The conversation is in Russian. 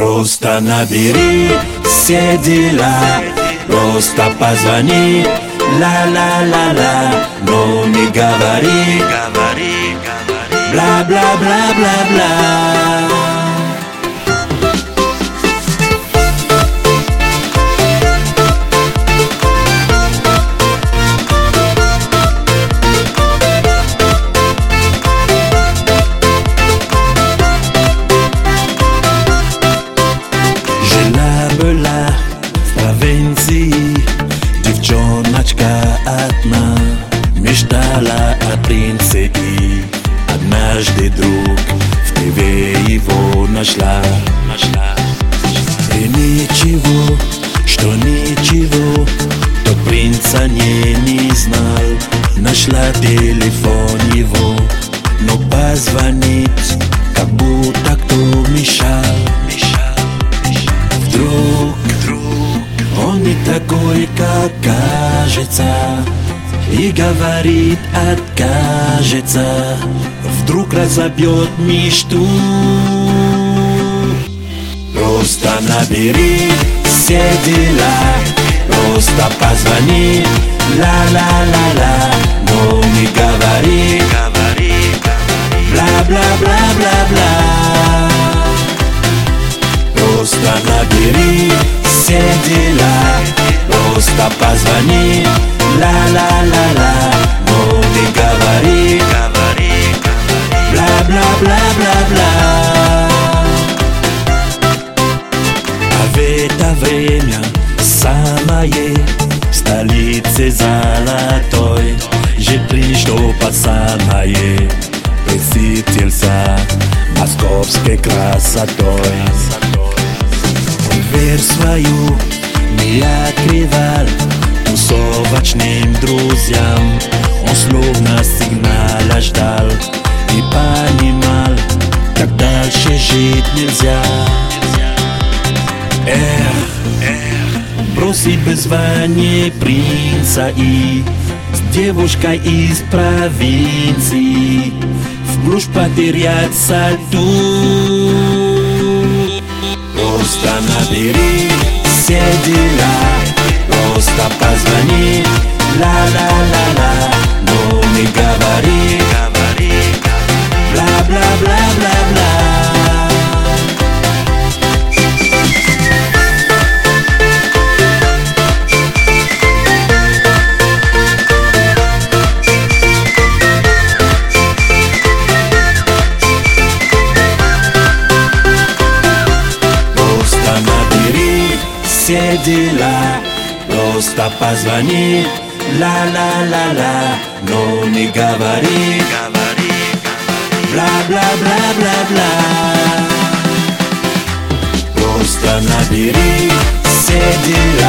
Просто набери все дела, просто позвони, ла-ла-ла-ла, но не говори, бла-бла-бла-бла-бла. В провинции девчоночка одна мечтала о принце, и однажды друг в ТВ его нашла. И ничего, что ничего, тот принца не знал. Нашла телефон его, но позвонить как будто кто мешал. Вдруг он не такой, как кажется, и говорит, откажется. Вдруг разобьет мечту. Просто набери все дела, просто позвони, ла-ла-ла-ла, но не говори, бла-бла-бла-бла-бла. Просто набери все дела, просто позвони, ла-ла-ла-ла, но не говори, бла-бла-бла-бла-бла. А в это время самое в столице золотой жители, что пацанае присытился московской красотой. Дверь свою не открывал тусовочным друзьям. Он словно сигнала ждал и понимал, как дальше жить нельзя. Бросить без звания принца и с девушкой из провинции в глушь потеряться тут. Просто набери все дела, просто позвони, ла-ла-ла-ла, но не говори, бла-бла-бла-бла-бла. Все дела, просто позвони, ла-ла-ла-ла, но не говори, бла-бла-бла-бла-бла. Просто набери все дела.